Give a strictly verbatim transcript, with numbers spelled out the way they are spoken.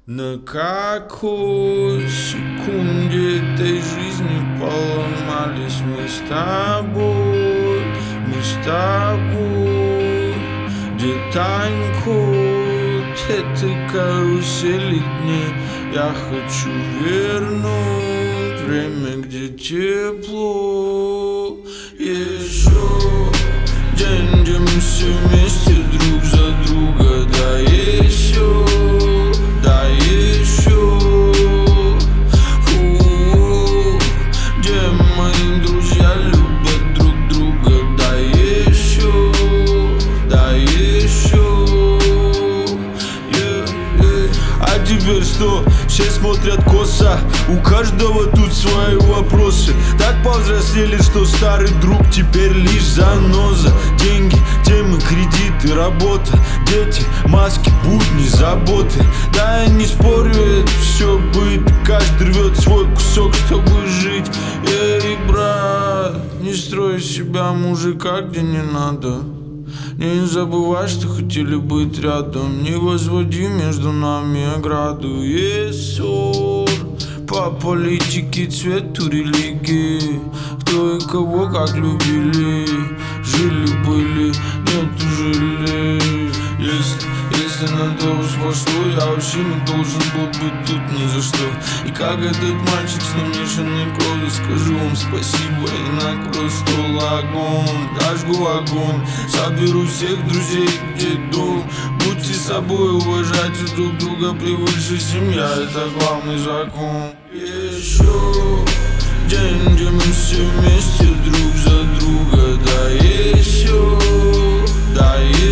На какой секунде этой жизни поломались мы с тобой, мы с тобой? Где танкует этой карусели дней? Я хочу вернуть время, где тепло. Еще день, где мы все вместе друг за друга. Да еще, да еще, у-у-у. Где мои друзья любят друг друга. Да еще, да еще, yeah, yeah. А теперь что? Все смотрят косо, у каждого тут свои вопросы. Так повзрослели, что старый друг теперь лишь заноза. Деньги, темы, кредиты, работа, дети, маски, будни, заботы. Да я не спорю, это все быт. Каждый рвет свой кусок, чтобы жить. Эй, брат, не строй из себя мужика, где не надо. Не забывай, что хотели быть рядом. Не возводи между нами ограду. Есть ссор по политике, цвету, религии. Кто и кого как любили. Жили-были, нету жили. Если, если на то уж пошло, я вообще не должен был быть тут ни за что. И как этот мальчик с намешанной кровью, скажу вам спасибо и накрою стол огонь. Дожгу огонь, соберу всех друзей, где дом. Будьте собой, уважайте друг друга превыше семья, это главный закон. Еще день, где мы все вместе друг за друга. Да еще, да еще.